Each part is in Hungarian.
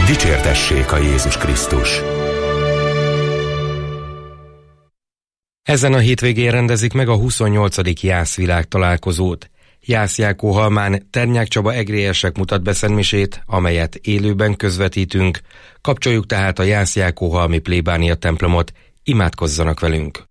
Dicsértessék a Jézus Krisztus! Ezen a hétvégén rendezik meg a 28. Jász világtalálkozót. Jász-Jákóhalmán Ternyák Csaba egrélyesek mutat be szentmisét, amelyet élőben közvetítünk. Kapcsoljuk tehát a Jász-Jákóhalmi plébánia templomot, imádkozzanak velünk!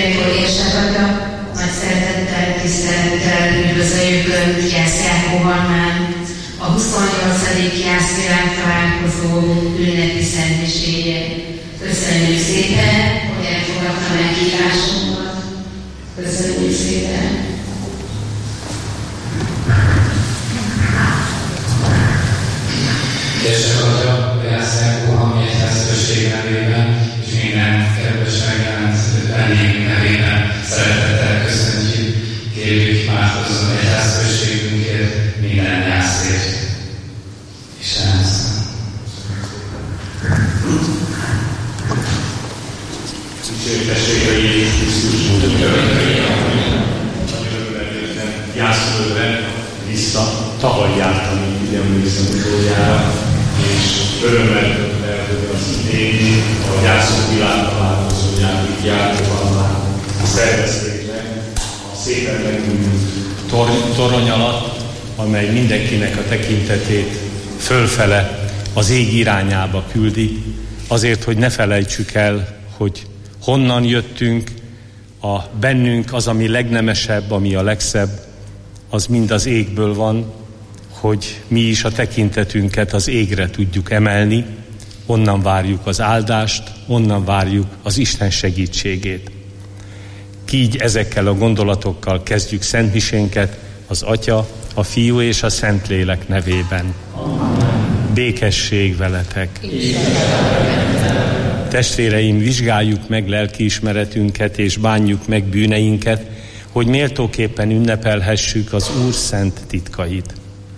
Méltó édesapja, nagy szeretettel, tisztelettel üdvözöljük Önt Jász-Jákó Halmán, a 28. Jász-világ találkozó ünnepi szentmiséje. Köszönjük szépen, hogy elfogadta meghívásunkat. Köszönjük szépen! Édesapja, a Jász-Jákó Halmi Egyházközség nevében és minden kedves megjelent vendégünk nevében szeretettel köszöntjük, kérjük, imádkozzon egyházközségünkért, minden jászért. Isten áldjon. Dicsőítessége Jézus Krisztus, Jászföldre vissza, tavaly jártam itt, ugye emlékszem utoljára, és örömmel töltött el, hogy az idén a Jászok világtalálkozóján itt jártam már a szervezésre, a szépen megújult torony alatt, amely mindenkinek a tekintetét fölfele az ég irányába küldi, azért, hogy ne felejtsük el, hogy honnan jöttünk, a bennünk az, ami legnemesebb, ami a legszebb, az mind az égből van, hogy mi is a tekintetünket az égre tudjuk emelni, onnan várjuk az áldást, onnan várjuk az Isten segítségét. Így ezekkel a gondolatokkal kezdjük szentmisénket az Atya, a Fiú és a Szentlélek nevében. Amen. Békesség veletek! Testvéreim, vizsgáljuk meg lelkiismeretünket és bánjuk meg bűneinket, hogy méltóképpen ünnepelhessük az Úr szent titkait.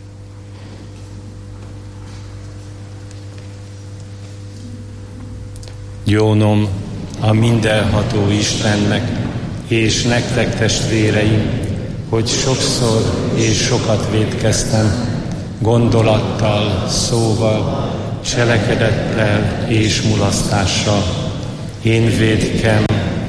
Jónom a mindenható Istennek, és nektek, testvéreim, hogy sokszor és sokat vétkeztem, gondolattal, szóval, cselekedettel és mulasztással. Én vétkem,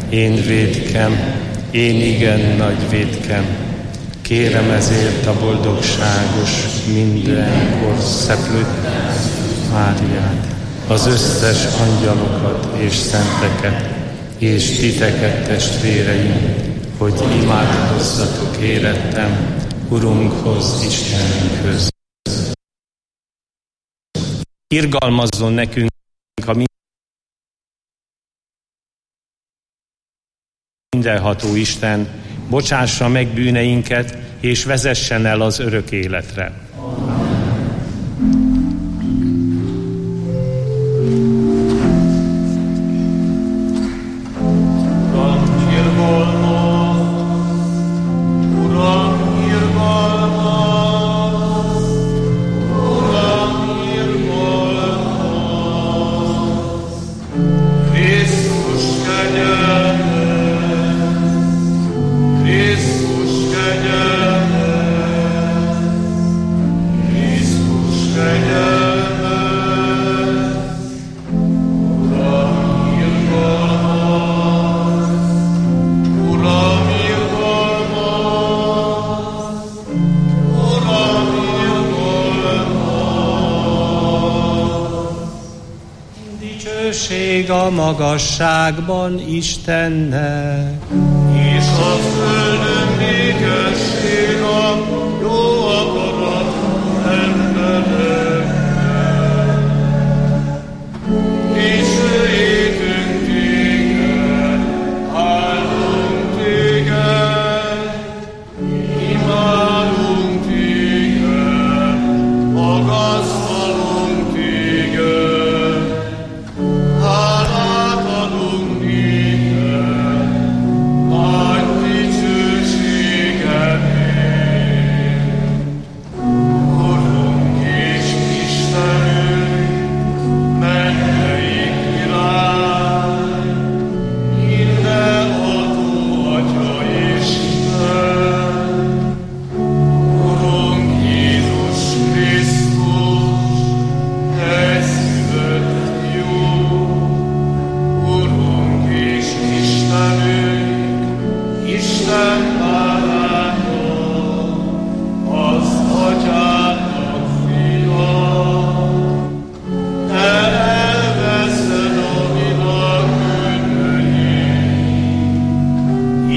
én igen nagy vétkem. Kérem ezért a boldogságos, mindenkor szeplő Máriát, az összes angyalokat és szenteket, és titeket, testvéreim, hogy imádkozzatok érettem Urunkhoz, Istenünkhöz. Irgalmazzon nekünk a mindenható Isten, bocsássa meg bűneinket, és vezessen el az örök életre. A magasságban Istennek, és a földön békesség a jó akaratú embereknek. Dicsőítünk téged, áldunk téged, imádunk téged, magasztalunk téged.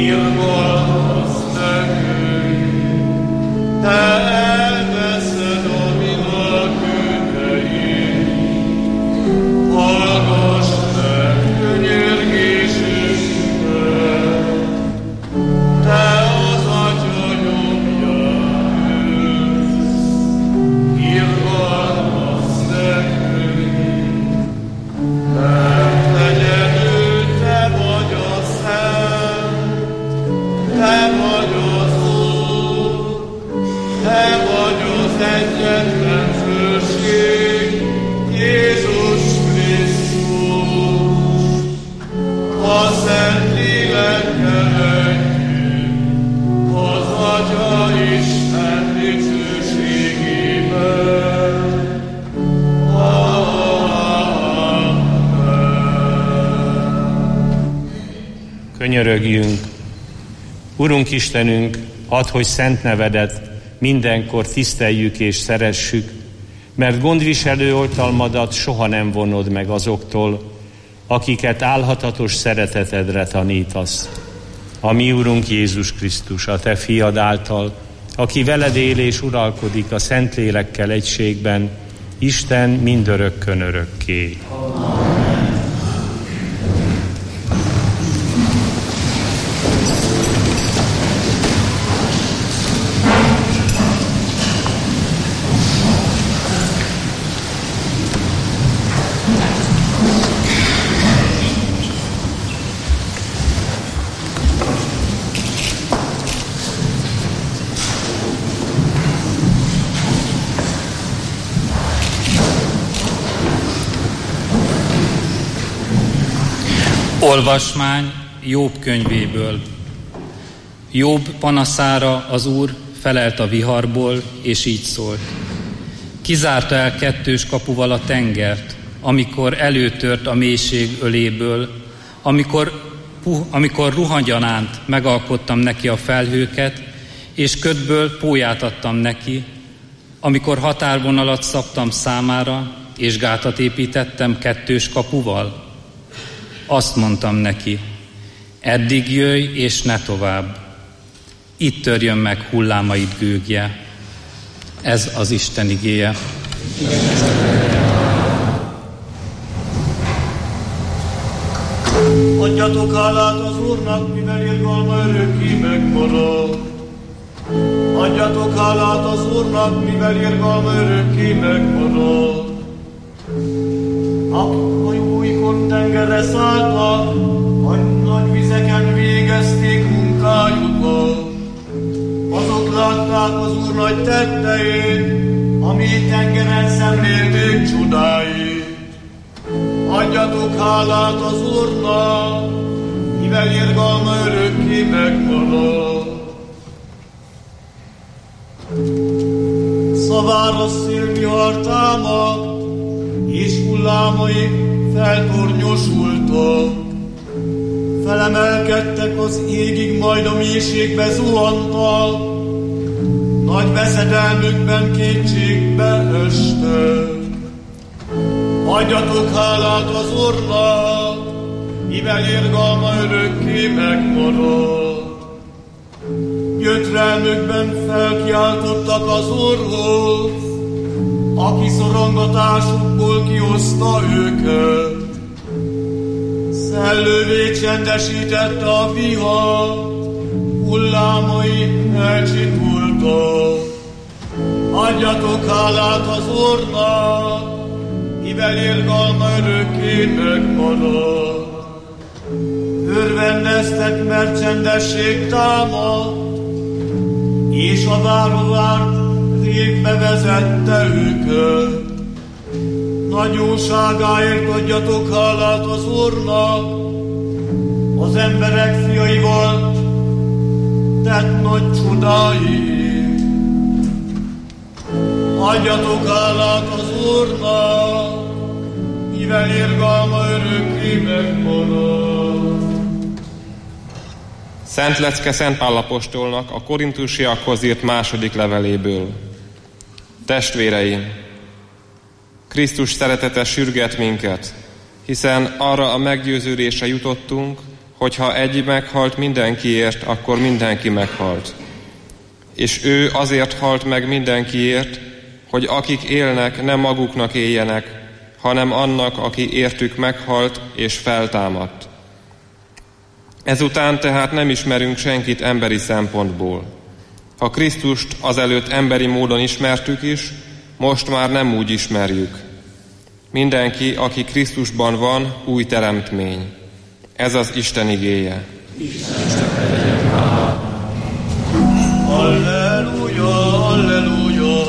irgalmaz nekünk, te elveszed a világ bűneit, hallgass meg könyörgésünket, te az Atya nyomján ülsz, irgalmaz nekünk, mert egyedül te vagy a Szent, te vagy az Úr, te vagy az egyetlen főség, Jézus Krisztus, a Szent Lélekkel együtt, az Atya Isten dicsőségében. Könyörögjünk! Urunk Istenünk, add, hogy szent nevedet mindenkor tiszteljük és szeressük, mert gondviselő oltalmadat soha nem vonod meg azoktól, akiket álhatatos szeretetedre tanítasz. A mi Urunk Jézus Krisztus, a te fiad által, aki veled él és uralkodik a Szentlélekkel egységben, Isten mindörökkön örökké. Olvasmány Jobb könyvéből. Jobb panaszára az Úr felelt a viharból, és így szólt. Kizárta el kettős kapuval a tengert, amikor előtört a mélység öléből, amikor ruhagyanánt megalkottam neki a felhőket, és ködből pólyát adtam neki, amikor határvonalat szabtam számára, és gátat építettem kettős kapuval. Azt mondtam neki, eddig jöjj és ne tovább. Itt törjön meg hullámaid gőgje. Ez az Isten igéje. Adjatok hálát az Úrnak, mivel irgalma örökké megmarad. Adjatok hálát az Úrnak, mivel irgalma örökké megmarad. Újkor tengerre szálltak, a nagy vizeken végezték munkájukat. Azok látták az Úr nagy tetteit, ami tengeren szemlélték csodáit. Adjatok hálát az Úrnak, mivel irgalma örökké megmarad. Szavára szélvihar támad, és hullámai feltornyosultak. Felemelkedtek az égig, majd a mélységbe zuhantak. Nagy veszedelmükben kétségbe estek. Adjatok hálát az Úrnak, mivel irgalma örökké megmarad. Gyötrelmükben felkiáltottak az Úrhoz, aki szorongatásukból kihozta őket. Szellővé csendesítette a vihart, hullámai elcsitultak. Adjatok hálát az Úrnak, mivel irgalma örökké megmarad. Örvendeztek, mert csendesség támad, és a várovárt régbe vezette őket. Nagy jóságáért adjatok hálát az Úrnak, az emberek fiaival tett nagy csodáért. Adjatok hálát az Úrnak, mivel irgalma örökké megmarad. Szent lecke Szent Pál apostolnak a korintusiakhoz írt második leveléből. Testvéreim, Krisztus szeretete sürget minket, hiszen arra a meggyőződésre jutottunk, Hogyha egy meghalt mindenkiért, akkor mindenki meghalt. És ő azért halt meg mindenkiért, hogy akik élnek, nem maguknak éljenek, hanem annak, aki értük meghalt és feltámadt. Ezután tehát nem ismerünk senkit emberi szempontból. Ha Krisztust azelőtt emberi módon ismertük is, most már nem úgy ismerjük. Mindenki, aki Krisztusban van, új teremtmény. Ez az Isten igéje. Halleluja, halleluja,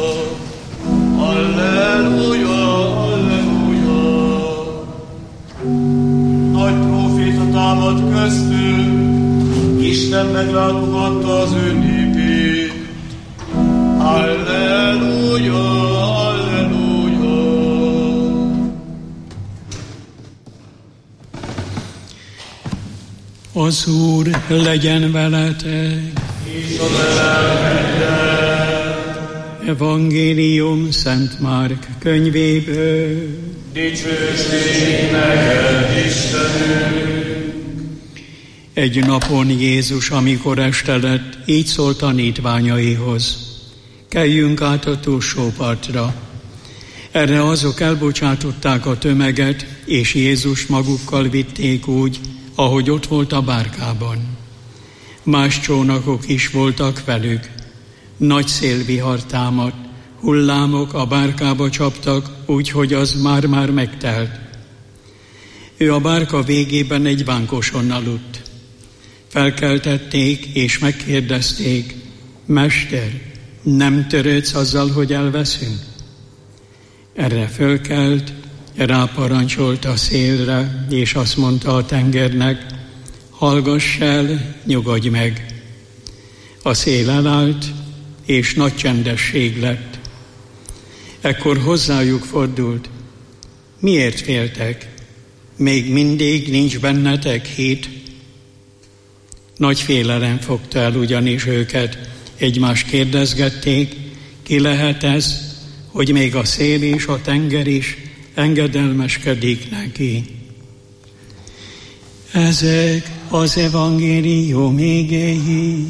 halleluja, halleluja. Nagy próféta támad köztünk, Isten meglátogatta az ő népét. Halleluja, halleluja. Az Úr legyen veletek. És a lelkeddel. Evangélium Szent Márk könyvéből. Dicsőség neked, Istenünk! Egy napon Jézus, amikor este lett, így szólt tanítványaihoz: Keljünk át a túlsó partra. Erre azok elbocsátották a tömeget, és Jézus magukkal vitték úgy, ahogy ott volt a bárkában. Más csónakok is voltak velük. Nagy szélvihar támadt, hullámok a bárkába csaptak, úgyhogy az már megtelt. Ő a bárka végében egy bánkoson aludt. Felkeltették és megkérdezték: Mester, nem törődsz azzal, hogy elveszünk? Erre fölkelt, ráparancsolt a szélre, és azt mondta a tengernek: Hallgass el, nyugodj meg! A szél elállt, és nagy csendesség lett. Ekkor hozzájuk fordult: Miért féltek? Még mindig nincs bennetek hit? Nagy félelem fogta el ugyanis őket. Egymást kérdezgették: Ki lehet ez, hogy még a szél és a tenger is engedelmeskedik neki? Ezek az evangélium igéi.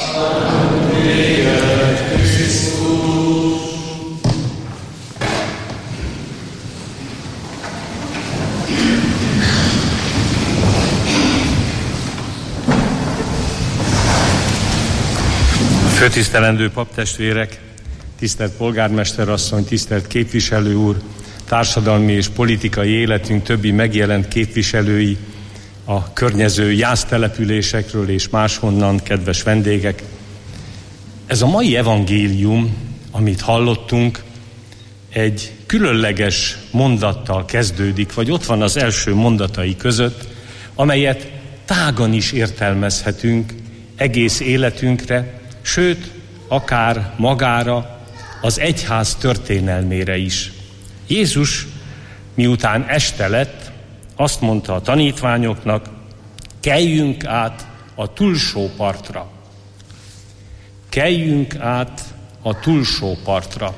Főtisztelendő paptestvérek, tisztelt polgármester asszony, tisztelt képviselő úr, társadalmi és politikai életünk többi megjelent képviselői, a környező jásztelepülésekről és máshonnan, kedves vendégek. Ez a mai evangélium, amit hallottunk, egy különleges mondattal kezdődik, vagy ott van az első mondatai között, amelyet tágan is értelmezhetünk egész életünkre, sőt, akár magára, az egyház történelmére is. Jézus, miután este lett, azt mondta a tanítványoknak: Keljünk át a túlsó partra. Keljünk át a túlsó partra.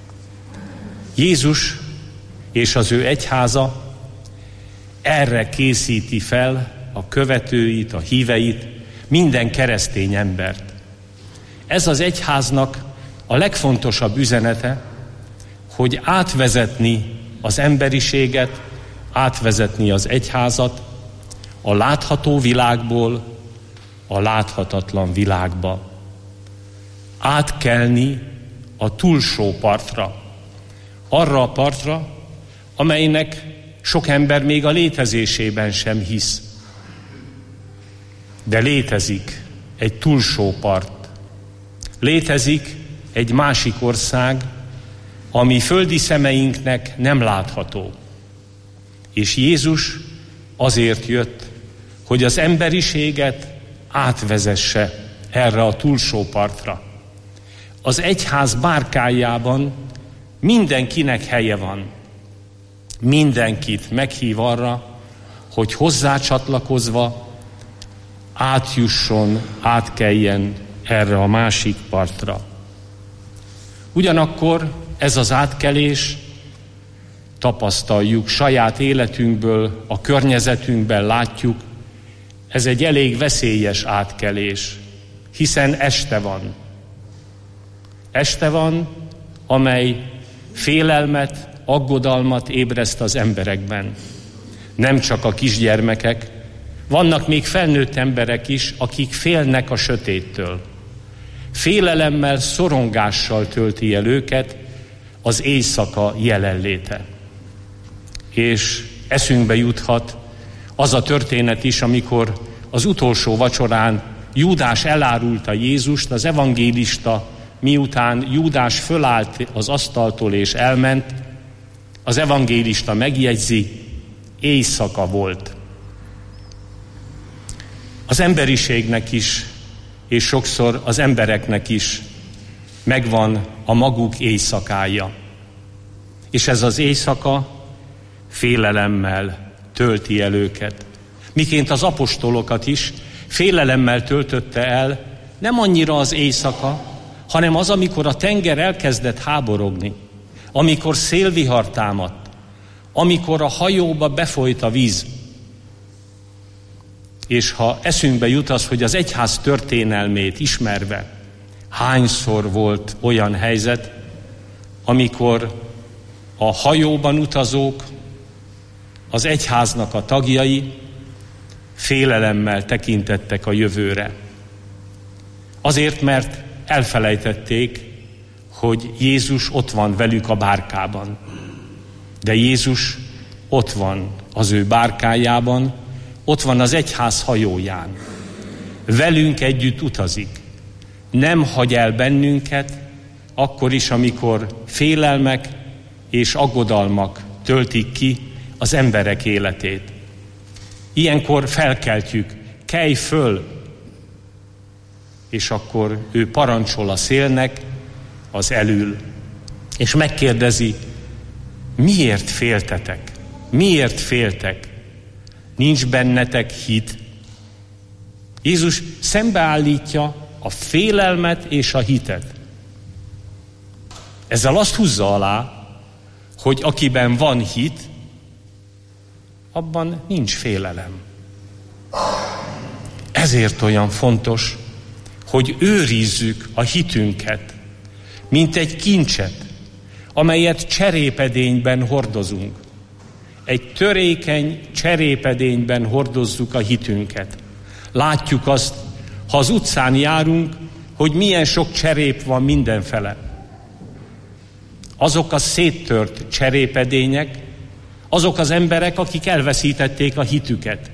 Jézus és az ő egyháza erre készíti fel a követőit, a híveit, minden keresztény embert. Ez az egyháznak a legfontosabb üzenete, hogy átvezetni az emberiséget, átvezetni az egyházat a látható világból a láthatatlan világba. Átkelni a túlsó partra, arra a partra, amelynek sok ember még a létezésében sem hisz. De létezik egy túlsó part. Létezik egy másik ország, ami földi szemeinknek nem látható. És Jézus azért jött, hogy az emberiséget átvezesse erre a túlsó partra. Az egyház bárkájában mindenkinek helye van. Mindenkit meghív arra, hogy hozzácsatlakozva átjusson, átkeljen erre a másik partra. Ugyanakkor ez az átkelés, tapasztaljuk saját életünkből, a környezetünkben látjuk, Ez egy elég veszélyes átkelés, hiszen este van. Este van, amely félelmet, aggodalmat ébreszt az emberekben. Nem csak a kisgyermekek, vannak még felnőtt emberek is, akik félnek a sötéttől. Félelemmel, szorongással tölti el őket az éjszaka jelenléte. És eszünkbe juthat az a történet is, amikor az utolsó vacsorán Júdás elárulta Jézust, az evangélista, miután Júdás fölállt az asztaltól és elment, az evangélista megjegyzi, éjszaka volt. Az emberiségnek is, és sokszor az embereknek is megvan a maguk éjszakája. És ez az éjszaka félelemmel tölti el őket. Miként az apostolokat is félelemmel töltötte el nem annyira az éjszaka, hanem az, amikor a tenger elkezdett háborogni, amikor szélvihar támadt, amikor a hajóba befolyt a víz. És ha eszünkbe jut az, hogy az egyház történelmét ismerve hányszor volt olyan helyzet, amikor a hajóban utazók, az egyháznak a tagjai félelemmel tekintettek a jövőre. Azért, mert elfelejtették, hogy Jézus ott van velük a bárkában. De Jézus ott van az ő bárkájában, ott van az egyház hajóján. Velünk együtt utazik. Nem hagy el bennünket, akkor is, amikor félelmek és aggodalmak töltik ki az emberek életét. Ilyenkor felkeltjük, kelj föl, és akkor ő parancsol a szélnek, az elül, és megkérdezi, miért féltetek? Miért féltek? Nincs bennetek hit? Jézus szembeállítja a félelmet és a hitet. Ezzel azt húzza alá, hogy akiben van hit, abban nincs félelem. Ezért olyan fontos, hogy őrizzük a hitünket, mint egy kincset, amelyet cserépedényben hordozunk. Egy törékeny cserépedényben hordozzuk a hitünket. Látjuk azt, ha az utcán járunk, hogy milyen sok cserép van mindenfele. Azok a széttört cserépedények, azok az emberek, akik elveszítették a hitüket.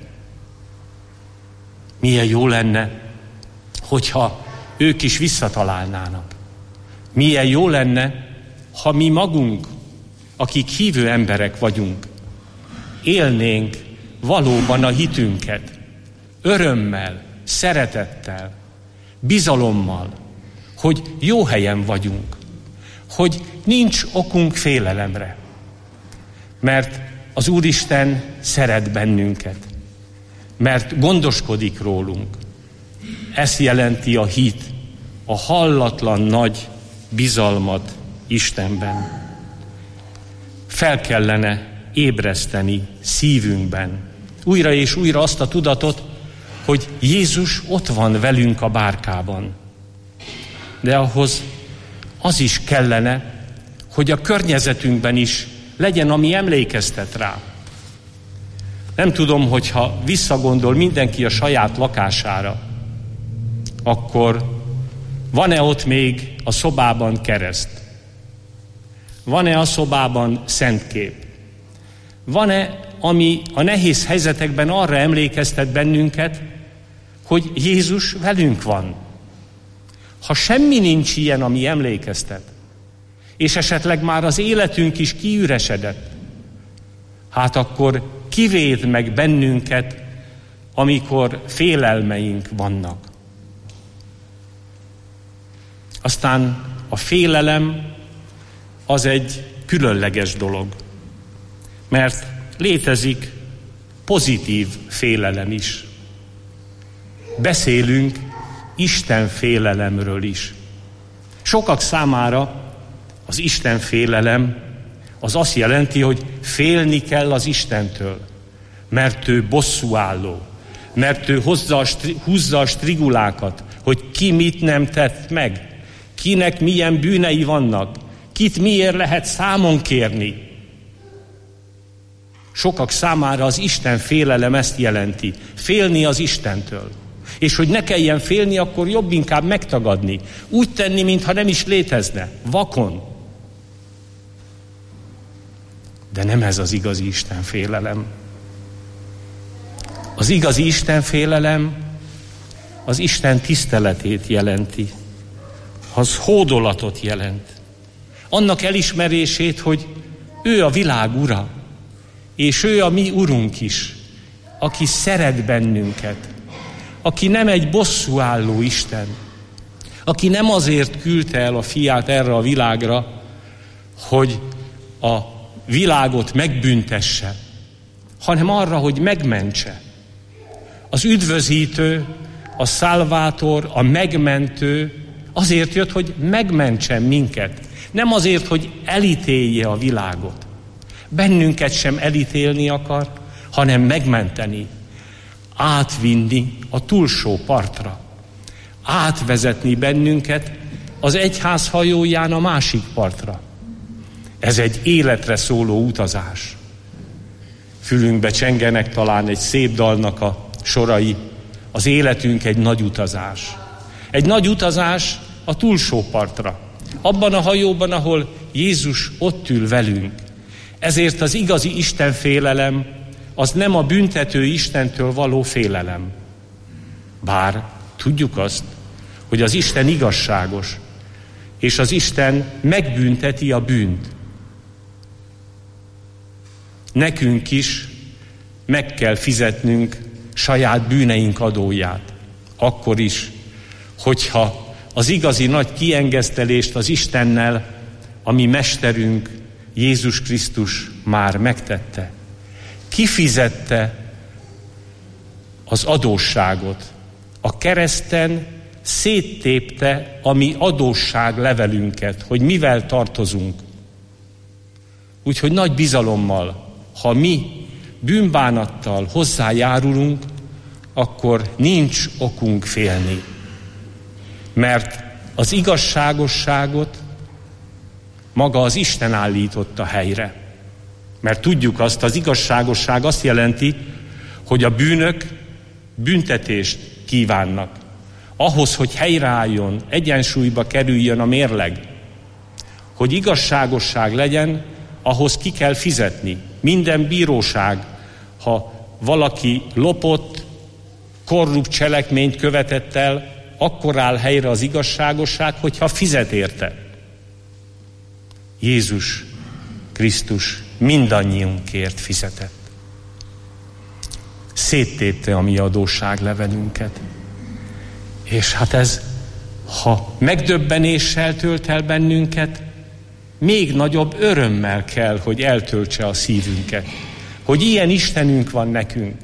Milyen jó lenne, hogyha ők is visszatalálnának. Milyen jó lenne, ha mi magunk, akik hívő emberek vagyunk, élnénk valóban a hitünket, örömmel, szeretettel, bizalommal, hogy jó helyen vagyunk, hogy nincs okunk félelemre, mert az Úristen szeret bennünket, mert gondoskodik rólunk. Ezt jelenti a hit, a hallatlan nagy bizalmat Istenben. Fel kellene ébreszteni szívünkben újra és újra azt a tudatot, hogy Jézus ott van velünk a bárkában. De ahhoz az is kellene, hogy a környezetünkben is legyen, ami emlékeztet rá. Nem tudom, hogyha visszagondol mindenki a saját lakására, akkor van-e ott még a szobában kereszt? Van-e a szobában szentkép? Van-e, ami a nehéz helyzetekben arra emlékeztet bennünket, hogy Jézus velünk van? Ha semmi nincs ilyen, ami emlékeztet, és esetleg már az életünk is kiüresedett, hát akkor kivéd meg bennünket, amikor félelmeink vannak. Aztán a félelem az egy különleges dolog, mert létezik pozitív félelem is. Beszélünk Isten félelemről is. Sokak számára az Isten félelem az azt jelenti, hogy félni kell az Istentől, mert ő bosszúálló, mert ő húzza a strigulákat, hogy ki mit nem tett meg, kinek milyen bűnei vannak, kit miért lehet számon kérni. Sokak számára az Isten félelem ezt jelenti, félni az Istentől. És hogy ne kelljen félni, akkor jobb inkább megtagadni, úgy tenni, mintha nem is létezne, vakon. De nem ez az igazi Isten félelem. Az igazi Isten félelem az Isten tiszteletét jelenti, az hódolatot jelent. Annak elismerését, hogy ő a világ ura, és ő a mi urunk is, aki szeret bennünket, aki nem egy bosszúálló Isten, aki nem azért küldte el a fiát erre a világra, hogy a világot megbüntesse, hanem arra, hogy megmentse. Az üdvözítő, a szálvátor, a megmentő azért jött, hogy megmentsen minket. Nem azért, hogy elítélje a világot. Bennünket sem elítélni akar, hanem megmenteni. Átvinni a túlsó partra. Átvezetni bennünket az egyház hajóján a másik partra. Ez egy életre szóló utazás. Fülünkbe csengenek talán egy szép dalnak a sorai. Az életünk egy nagy utazás. Egy nagy utazás a túlsó partra. Abban a hajóban, ahol Jézus ott ül velünk. Ezért az igazi Isten félelem az nem a büntető Istentől való félelem. Bár tudjuk azt, hogy az Isten igazságos, és az Isten megbünteti a bűnt. Nekünk is meg kell fizetnünk saját bűneink adóját. Akkor is, hogyha az igazi nagy kiengesztelést az Istennel, a mi mesterünk, Jézus Krisztus már megtette. Kifizette az adósságot. A kereszten széttépte a mi adósságlevelünket, hogy mivel tartozunk. Úgyhogy nagy bizalommal, ha mi bűnbánattal hozzájárulunk, akkor nincs okunk félni. Mert az igazságosságot maga az Isten állította helyre. Mert tudjuk azt, az igazságosság azt jelenti, hogy a bűnök büntetést kívánnak. Ahhoz, hogy helyreálljon, egyensúlyba kerüljön a mérleg, hogy igazságosság legyen, ahhoz ki kell fizetni. Minden bíróság, ha valaki lopott, korrupt cselekményt követett el, akkor áll helyre az igazságosság, hogyha fizet érte. Jézus Krisztus mindannyiunkért fizetett. Széttépte a mi adósságlevelünket. És hát ez, ha megdöbbenéssel tölt el bennünket, még nagyobb örömmel kell, hogy eltöltse a szívünket. Hogy ilyen Istenünk van nekünk,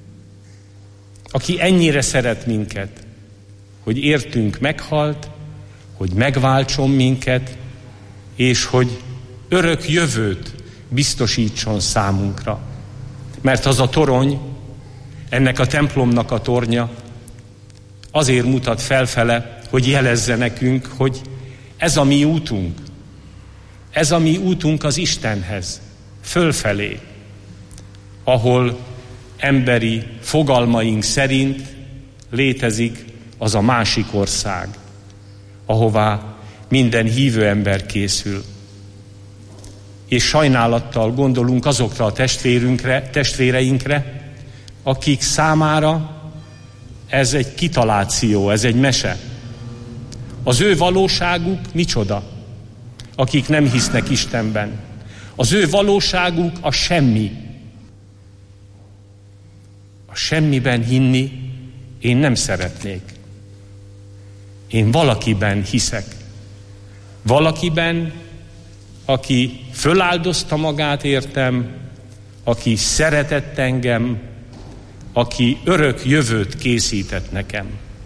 aki ennyire szeret minket, hogy értünk meghalt, hogy megváltson minket, és hogy örök jövőt biztosítson számunkra. Mert az a torony, ennek a templomnak a tornya azért mutat felfele, hogy jelezze nekünk, hogy ez a mi útunk. Ez a mi útunk az Istenhez, fölfelé, ahol emberi fogalmaink szerint létezik az a másik ország, ahová minden hívő ember készül. És sajnálattal gondolunk azokra a testvéreinkre, akik számára ez egy kitaláció, ez egy mese. Az ő valóságuk micsoda? Akik nem hisznek Istenben. Az ő valóságuk a semmi. A semmiben hinni én nem szeretnék. Én valakiben hiszek. Valakiben, aki föláldozta magát értem, aki szeretett engem, aki örök jövőt készített nekem.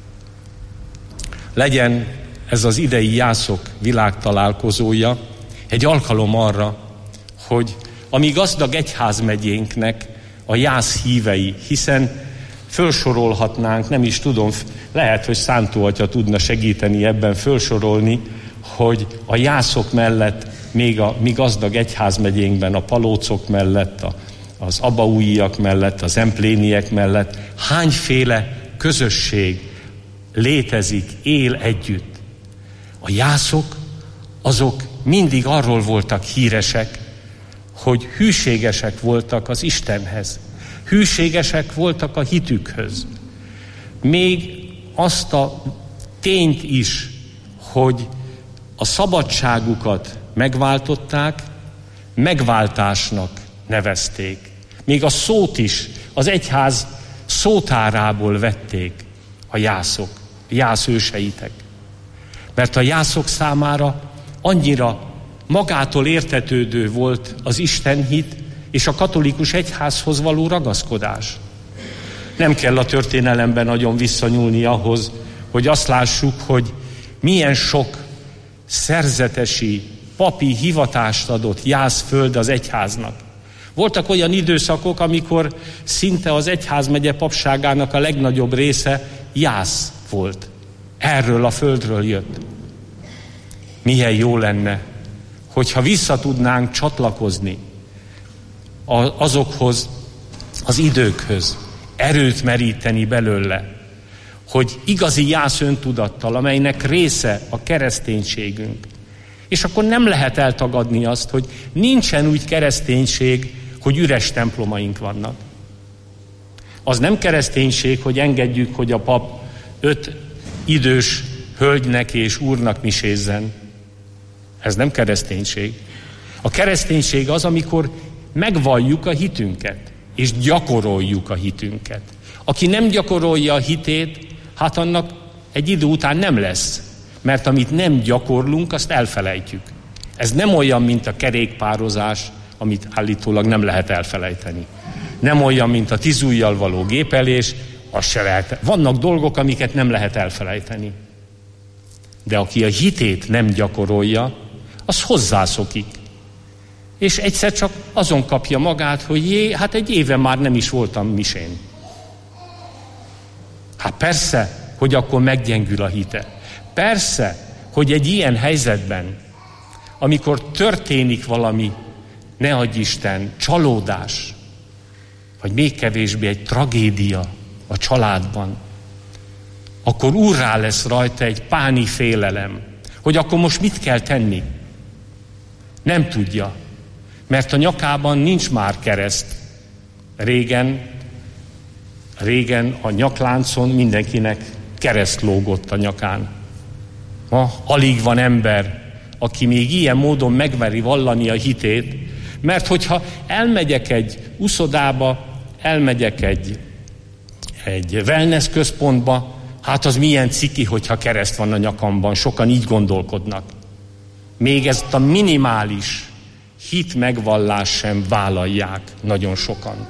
Legyen ez az idei jászok világtalálkozója egy alkalom arra, hogy a mi gazdag egyházmegyénknek a jász hívei, hiszen Fölsorolhatnánk, nem is tudom, lehet, hogy Szántó atya tudna segíteni ebben fölsorolni, hogy a jászok mellett, még a mi gazdag egyházmegyénkben, a palócok mellett, az abaújiak mellett, az empléniek mellett hányféle közösség létezik, él együtt. A jászok azok mindig arról voltak híresek, hogy hűségesek voltak az Istenhez, hűségesek voltak a hitükhöz. Még azt a tényt is, hogy a szabadságukat megváltották, megváltásnak nevezték. Még a szót is az egyház szótárából vették a jászok, jász őseitek. Mert a jászok számára annyira magától értetődő volt az istenhit és a katolikus egyházhoz való ragaszkodás. Nem kell a történelemben nagyon visszanyúlni ahhoz, hogy azt lássuk, hogy milyen sok szerzetesi, papi hivatást adott jászföld az egyháznak. Voltak olyan időszakok, amikor szinte az egyházmegye papságának a legnagyobb része jász volt. Erről a földről jött. Milyen jó lenne, hogyha vissza tudnánk csatlakozni azokhoz az időkhöz, erőt meríteni belőle, hogy igazi jász öntudattal, amelynek része a kereszténységünk. És akkor nem lehet eltagadni azt, hogy nincsen úgy kereszténység, hogy üres templomaink vannak. Az nem kereszténység, hogy engedjük, hogy a pap 5 idős hölgynek és úrnak misézzen. Ez nem kereszténység. A kereszténység az, amikor megvalljuk a hitünket, és gyakoroljuk a hitünket. Aki nem gyakorolja a hitét, hát annak egy idő után nem lesz, mert amit nem gyakorlunk, azt elfelejtjük. Ez nem olyan, mint a kerékpározás, amit állítólag nem lehet elfelejteni. Nem olyan, mint a 10 ujjal való gépelés, az se lehet. Vannak dolgok, amiket nem lehet elfelejteni. De aki a hitét nem gyakorolja, az hozzászokik. És egyszer csak azon kapja magát, hogy hát egy éve már nem is voltam misén. Hát persze, hogy akkor meggyengül a hite. Persze, hogy egy ilyen helyzetben, amikor történik valami, ne adj Isten, csalódás, vagy még kevésbé egy tragédia a családban, akkor úrrá lesz rajta egy páni félelem, hogy akkor most mit kell tenni. Nem tudja, mert a nyakában nincs már kereszt. Régen a nyakláncon mindenkinek kereszt lógott a nyakán. Ma alig van ember, aki még ilyen módon megmeri vallani a hitét, mert hogyha elmegyek egy uszodába, elmegyek egy wellness központba, hát az milyen ciki, hogyha kereszt van a nyakamban, sokan így gondolkodnak. Még ezt a minimális hit megvallás sem vállalják nagyon sokan.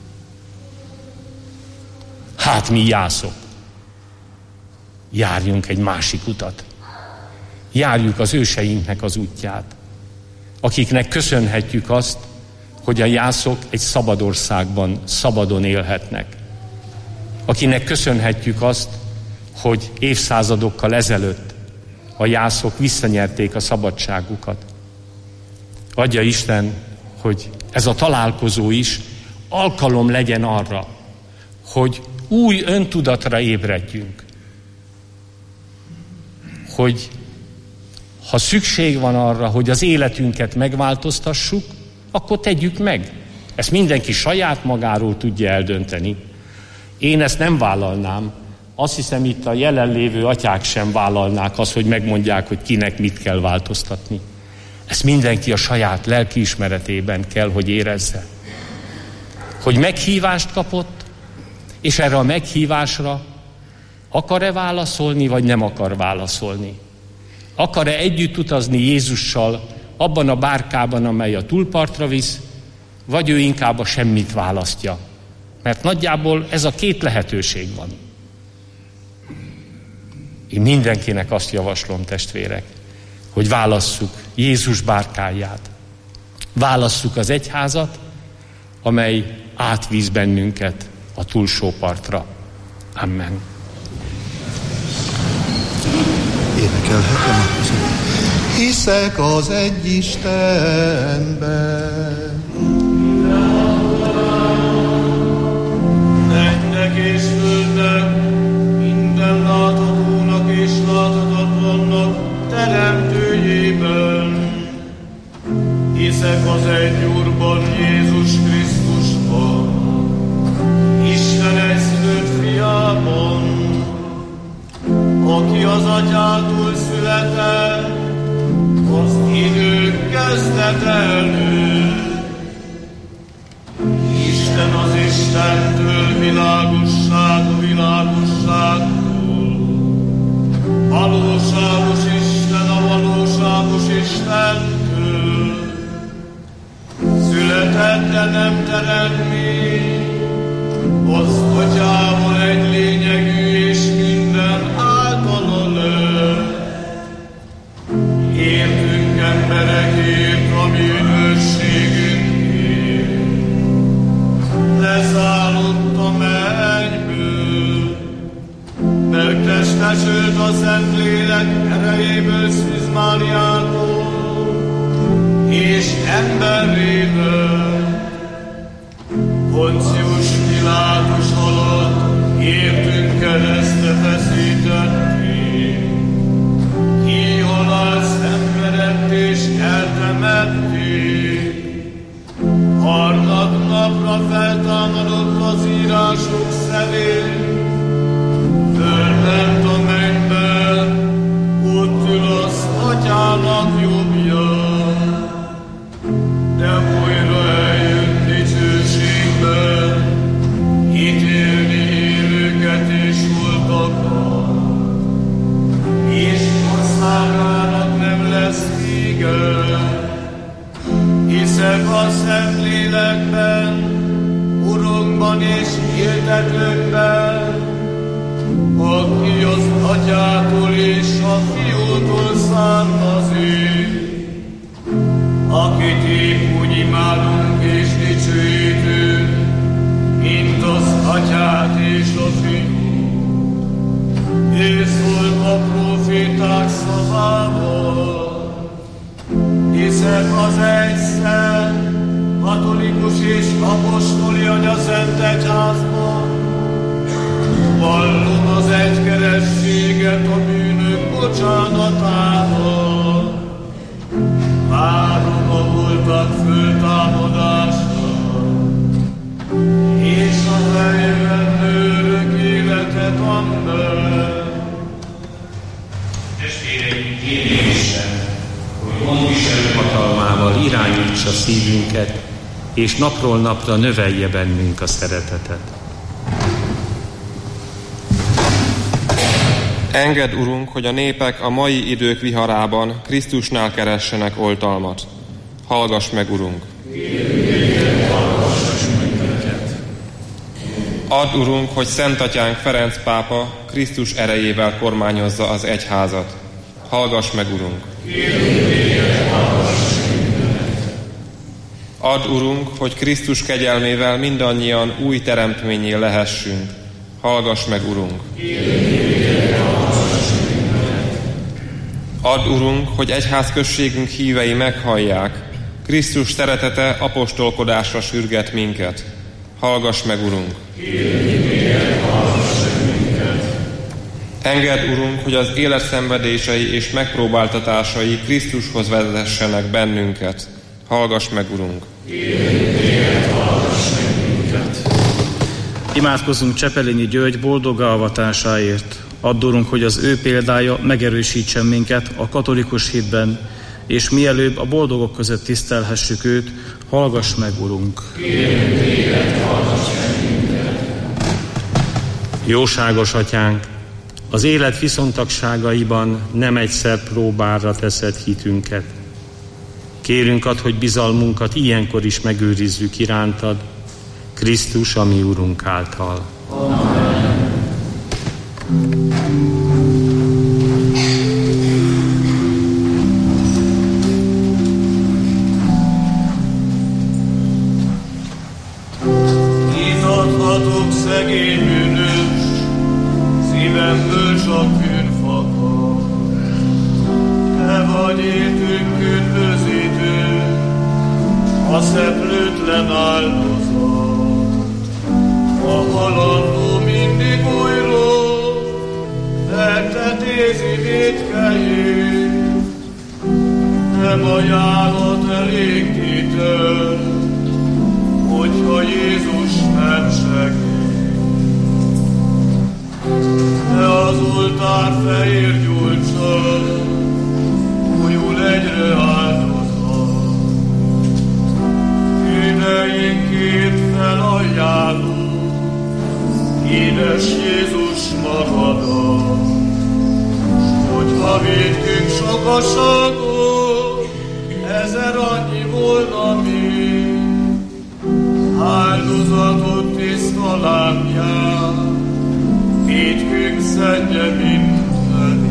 Hát mi jászok. Járjunk egy másik utat. Járjuk az őseinknek az útját, akiknek köszönhetjük azt, hogy a jászok egy szabad országban szabadon élhetnek. Akinek köszönhetjük azt, hogy évszázadokkal ezelőtt a jászok visszanyerték a szabadságukat. Adja Isten, hogy ez a találkozó is alkalom legyen arra, hogy új öntudatra ébredjünk. Hogy ha szükség van arra, hogy az életünket megváltoztassuk, akkor tegyük meg. Ezt mindenki saját magáról tudja eldönteni. Én ezt nem vállalnám. Azt hiszem, itt a jelenlévő atyák sem vállalnák azt, hogy megmondják, hogy kinek mit kell változtatni. Ezt mindenki a saját lelkiismeretében kell, hogy érezze. Hogy meghívást kapott, és erre a meghívásra akar-e válaszolni, vagy nem akar válaszolni. Akar-e együtt utazni Jézussal abban a bárkában, amely a túlpartra visz, vagy ő inkább a semmit választja. Mert nagyjából ez a 2 lehetőség van. Én mindenkinek azt javaslom, testvérek, hogy válasszuk Jézus bárkáját. Válasszuk az egyházat, amely átvíz bennünket a túlsó partra. Amen. Énekelhetem a hiszek az egy Istenben. Mennek és földnek, minden láthatónak és láthatatlannak teremtőjében. Hiszek az egy Úrban, Jézus Krisztusban, Isten egyszülött fiában, aki az Atyától született, az idők kezdete előtt. Isten az Istentől, világosság a világosságtól. Valóságos Isten a valóságos Istentől. Született, de nem teremtmény, az Atyával egy lényegű és minden általa lett. Értünk emberekért, ami üdvösségünkért. Leszállott a mennyből, megtestesült a Szentlélek erejéből Szűz Máriától, és emberré lett. Poncius Pilátus alatt értünk keresztre feszítették, kihalál szenvedett és eltemették. Harmadnapra feltámadott az írások szerint, fölment a mennybe, ott ül az Atyának jobbján, de újra eljött dicsőségben, ítélni élőket és holtakat, és országának nem lesz vége. Hiszek a Szentlélekben, Urunkban és éltetőnkben, aki az Atyától és a Fiútól származik, akit épp úgy imádunk és dicsőítünk, mint az Atyát és a Fiút. Ő szólt a proféták szavával. Hiszek az egyszer, katolikus és apostoli Anyaszent Egyházban, vallom az egykerességet a bűnök bocsánatával, várom a holtak föltámadásra, és az eljövendő örök életet amen. Testvéreim, kérjük Isten, hogy gondviselő hatalmával irányítsa szívünket, és napról napra növelje bennünk a szeretetet. Engedd, Urunk, hogy a népek a mai idők viharában Krisztusnál keressenek oltalmat. Hallgass meg, Urunk! Add, Urunk, hogy Szent Atyánk Ferenc pápa Krisztus erejével kormányozza az egyházat. Hallgass meg, Urunk! Add, Urunk, hogy Krisztus kegyelmével mindannyian új teremtménnyé lehessünk. Hallgass meg, Urunk! Add, Urunk, hogy egyházközségünk hívei meghallják, Krisztus szeretete apostolkodásra sürget minket. Hallgass meg, Urunk! Engedd, Urunk, hogy az élet szenvedései és megpróbáltatásai Krisztushoz vezessenek bennünket. Hallgass meg, Urunk! Imádkozzunk Csepelényi György boldog avatásáért. Add, Urunk, hogy az ő példája megerősítsen minket a katolikus hitben, és mielőbb a boldogok között tisztelhessük őt. Hallgass meg, Urunk! Jóságos Atyánk, az élet viszontagságaiban nem egyszer próbára teszed hitünket. Kérünk add, hogy bizalmunkat ilyenkor is megőrizzük irántad, Krisztus, a mi Urunk által. Amen. Hitathatok szegény bűnös, áldozat. A halandó mindig újló, eltetézi vétkejét, nem ajánlott elégítő, hogyha Jézus nem segít. De az oltár fehér gyulcsa, újul egyre áldozat. Bűneinkért felajánló, édes Jézus magadat. Hogyha vétkünk sokaságot, ezer annyi volna még, áldozatot tiszta lábját, vétkünk szedje minden.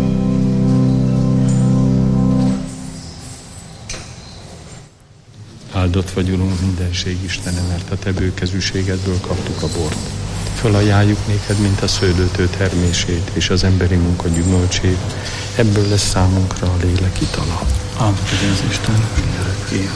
Áldott vagy, Urunk, mindenség Istene, mert a Te bőkezűségedből kaptuk a bort. Fölajánljuk néked, mint a szőlőtő termését és az emberi munka gyümölcsét. Ebből lesz számunkra a lélek itala. Áldott legyen az Isten, örökké.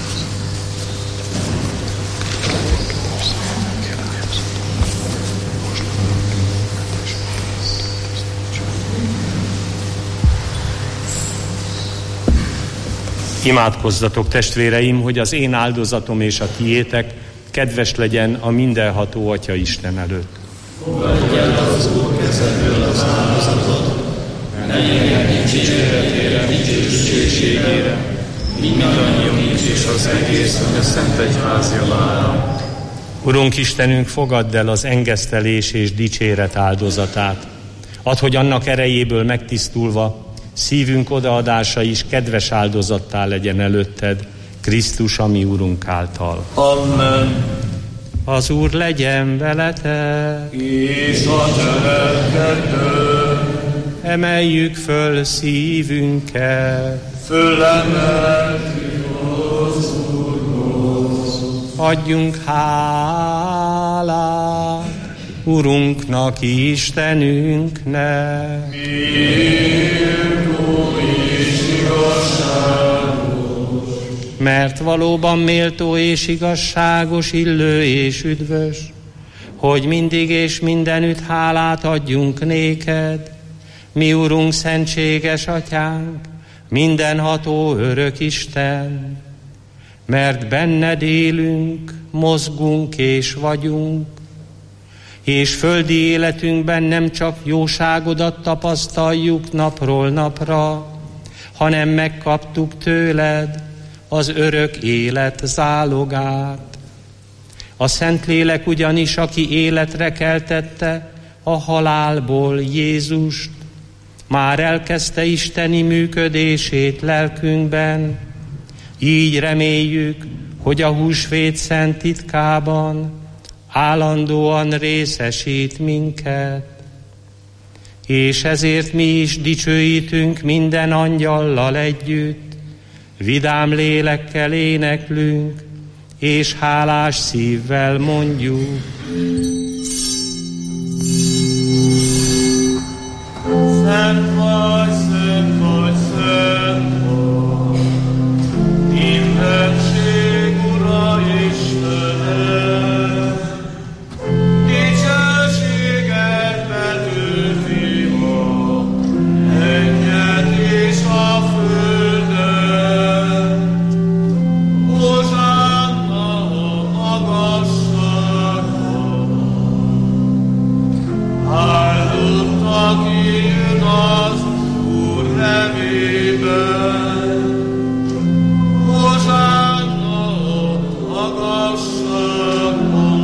Imádkozzatok, testvéreim, hogy az én áldozatom és a tiétek kedves legyen a mindenható Atya Isten előtt. Fogadj el az Úr kezedből az áldozatot, legyenek dicséretére, dicsőségére, mindannyiunk és az egész, hogy a Szent Egyház javára. Urunk Istenünk, fogadd el az engesztelés és dicséret áldozatát. Add, hogy annak erejéből megtisztulva szívünk odaadása is kedves áldozattá legyen előtted, Krisztus, a mi Urunk által. Amen. Az Úr legyen veletek, És a cselekedő. Emeljük föl szívünket, Fölemeljük az Úrhoz. adjunk hálát Urunknak, Istenünknek. Méltó és igazságos. Mert valóban méltó és igazságos, illő és üdvös, hogy mindig és mindenütt hálát adjunk néked, mi Urunk, szentséges Atyánk, mindenható örök Isten, mert benned élünk, mozgunk és vagyunk, és földi életünkben nem csak jóságodat tapasztaljuk napról napra, hanem megkaptuk tőled az örök élet zálogát. A Szentlélek ugyanis, aki életre keltette a halálból Jézust, már elkezdte isteni működését lelkünkben, így reméljük, hogy a húsvét szent titkában állandóan részesít minket. És ezért mi is dicsőítünk minden angyallal együtt, vidám lélekkel éneklünk, és hálás szívvel mondjuk. Szent vagy, szent vagy, szent vagy, mindenség Ura Istenem, dicsőséget betölti a mennyet és a földet. Hozsánna a magasságban, áldott, aki jön az Úr nevében. Hozsánna a magasságban.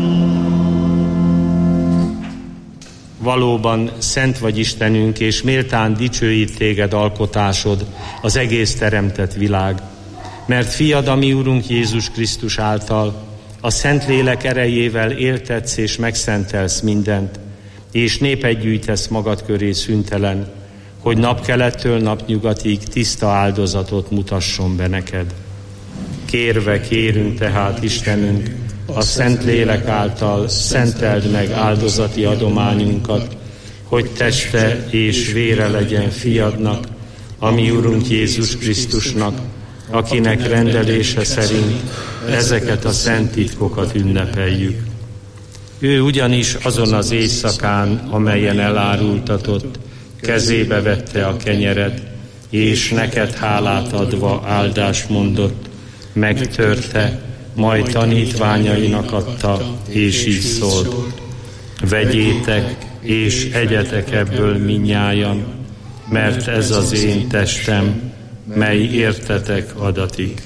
Valóban szent vagy Istenünk, és méltán dicsőít téged alkotásod, az egész teremtett világ. Mert fiad, a mi Urunk Jézus Krisztus által, a Szentlélek erejével éltetsz és megszentelsz mindent, és népet gyűjtesz magad köré szüntelen, hogy napkelettől napnyugatig tiszta áldozatot mutasson be neked. Kérve kérünk tehát, Istenünk, a Szentlélek által szenteld meg áldozati adományunkat, hogy teste és vére legyen fiadnak, a mi Urunk Jézus Krisztusnak, akinek rendelése szerint ezeket a szent titkokat ünnepeljük. Ő ugyanis azon az éjszakán, amelyen elárultatott, kezébe vette a kenyeret, és neked hálát adva áldást mondott, megtörte, majd tanítványainak adta, és így szólt: vegyétek, és egyetek ebből mindnyájan, mert ez az én testem, mely értetek adatik.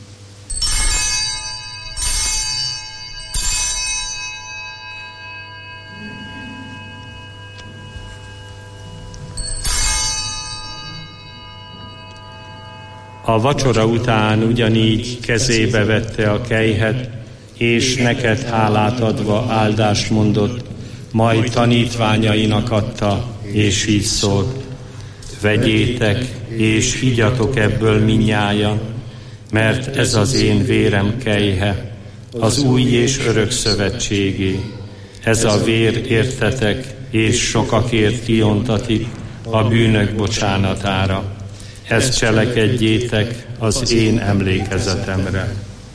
A vacsora után ugyanígy kezébe vette a kelyhet, és neked hálát adva áldást mondott, majd tanítványainak adta, és így szólt: vegyétek, és igyatok ebből mindnyájan, mert ez az én vérem kelyhe, az új és örök szövetségé. Ez a vér értetek, és sokakért kiontatik a bűnök bocsánatára. Ezt cselekedjétek az én emlékezetemre.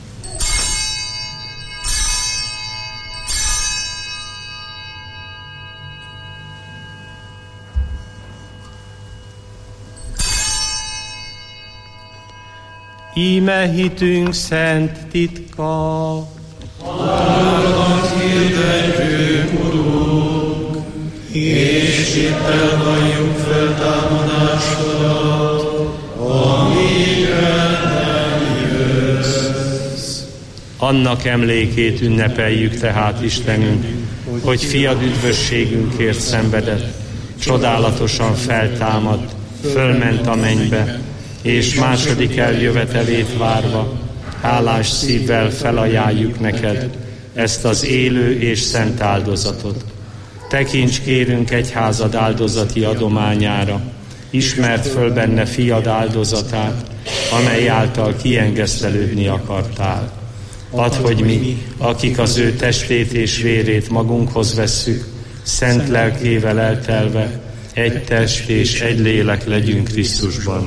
Íme hitünk szent titka. Áldott hirdetjük, Urunk, és itt elvalljuk feltámadásodat, amíg eljössz. Annak emlékét ünnepeljük tehát, Istenünk, hogy fiad üdvösségünkért szenvedett, csodálatosan feltámadt, fölment a mennybe, és második eljövetelét várva, hálás szívvel felajánljuk neked ezt az élő és szent áldozatot. Tekints kérünk egyházad áldozati adományára, ismerd föl benne fiad áldozatát, amely által kiengesztelődni akartál. Add, hogy mi, akik az ő testét és vérét magunkhoz vesszük, szent lelkével eltelve, egy test és egy lélek legyünk Krisztusban.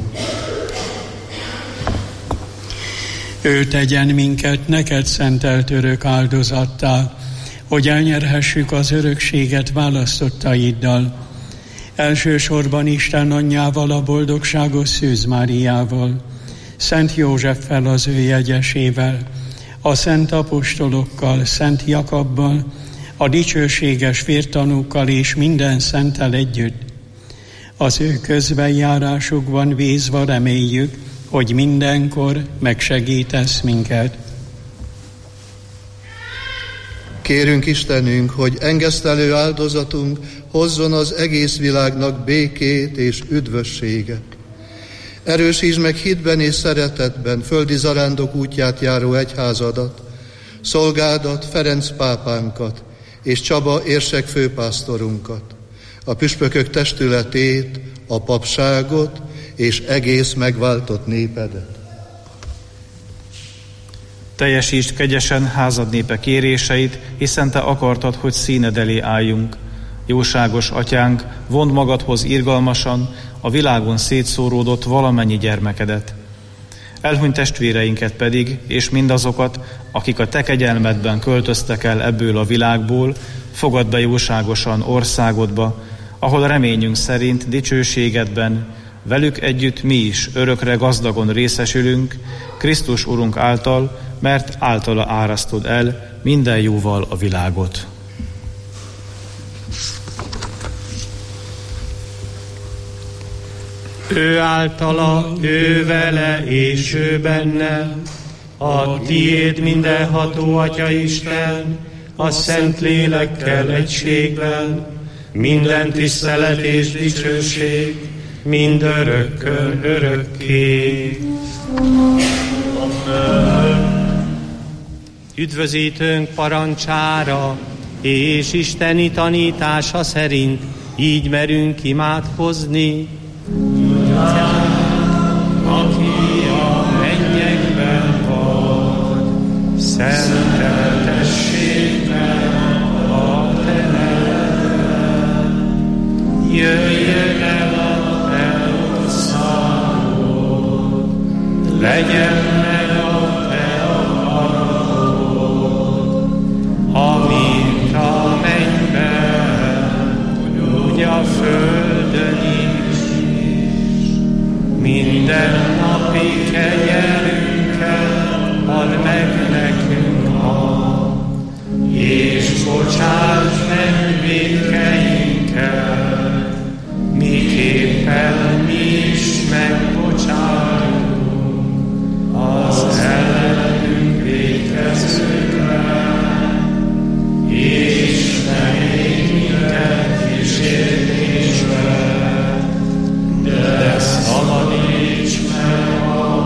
Ő tegyen minket neked szentelt örök áldozattá, hogy elnyerhessük az örökséget választottaiddal. Elsősorban Isten anyjával, a boldogságos Szűz Máriával, Szent Józseffel az ő jegyesével, a szent apostolokkal, Szent Jakabbal, a dicsőséges vértanúkkal és minden szenttel együtt. Az ő közbenjárásukban bízva reméljük, hogy mindenkor megsegítesz minket. Kérünk Istenünk, hogy engesztelő áldozatunk hozzon az egész világnak békét és üdvösséget. Erősítsd meg hitben és szeretetben földi zarándok útját járó egyházadat, szolgádat, Ferenc pápánkat és Csaba érsek főpásztorunkat, a püspökök testületét, a papságot és egész megváltott népedet. Teljesítsd kegyesen házad népe kéréseit, hiszen te akartad, hogy színed elé álljunk. Jóságos atyánk, vond magadhoz irgalmasan a világon szétszóródott valamennyi gyermekedet. Elhunyt testvéreinket pedig, és mindazokat, akik a te kegyelmedben költöztek el ebből a világból, fogadd be jóságosan országodba, ahol reményünk szerint dicsőségedben velük együtt mi is örökre gazdagon részesülünk, Krisztus Urunk által, mert általa árasztod el minden jóval a világot. Ő általa, ő vele és ő benne, a tiéd mindenható Atya Isten, a Szent Lélekkel egységben, minden tisztelet és dicsőség, mind örökkön örökké. Üdvözítőnk parancsára és isteni tanítása szerint így merünk imádkozni. Aki a mennyekben vagy, szenteltessék meg a te neved. Jöjjön el a te országod, legyen meg a te akaratod, amint a mennyben, úgy a földön is. Minden napi kenyerünket add meg nekünk ma, és bocsáss meg vétkeinket, miképpen mi is megbocsájtunk az ellenünk vétkezőknek, és ne védj minket kísértésbe, de szabadíts meg a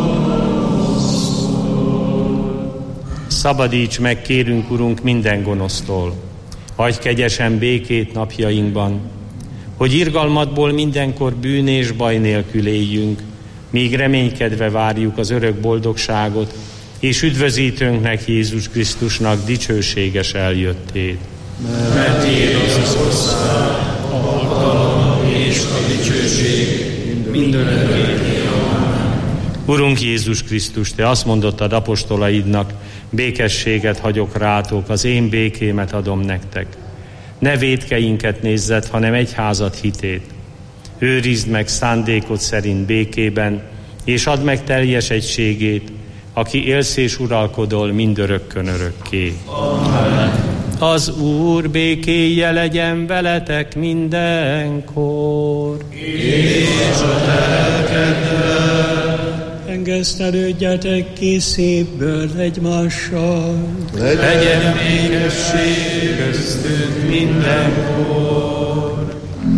gonosztól. Szabadíts meg, kérünk, Urunk, minden gonosztól. Adj kegyesen békét napjainkban, hogy irgalmadból mindenkor bűn és baj nélkül éljünk, míg reménykedve várjuk az örök boldogságot, és üdvözítőnknek, Jézus Krisztusnak dicsőséges eljöttét. Mert tiéd az ország, a hatalom és a dicsőség mindörökké. Amen. Urunk Jézus Krisztus, Te azt mondottad apostolaidnak, békességet hagyok rátok, az én békémet adom nektek. Ne vétkeinket nézzed, hanem egyházad hitét. Őrizd meg szándékod szerint békében, és add meg teljes egységét, aki élsz és uralkodol mindörökkön örökké. Amen. Az Úr békéje legyen veletek mindenkor. És a lelkeddel. Engesztelődjetek ki szívből egymással. Legyen békesség köztünk mindenkor.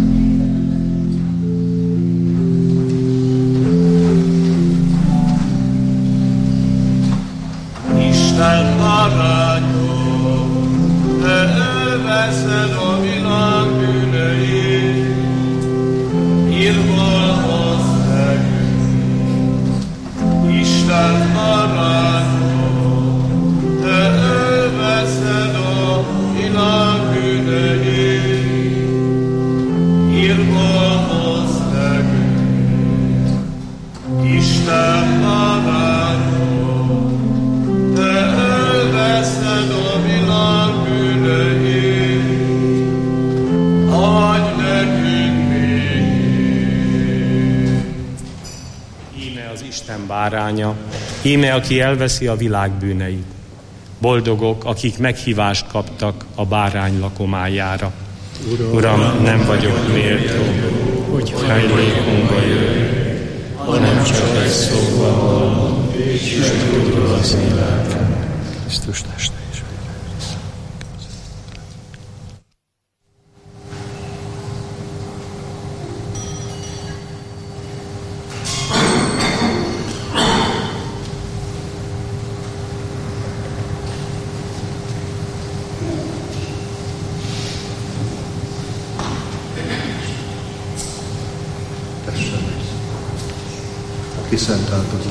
Isten arányom, te elveszed a világ bűneit, irgalmaz nekünk. Isten arányom, te elveszed a világ bűneit, irgalmaz nekünk. Isten arányom, te elveszed a világ bűneit, adj nekünk békét. Íme az Isten báránya, íme aki elveszi a világ bűneit. Boldogok, akik meghívást kaptak a bárány lakomájára. Uram, nem vagyok méltó, hogy hajlékomba jöjj, hanem csak egy szóval hallom, és tudod az én lelkem. Krisztus teste is. Szent áldozás.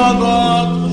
magad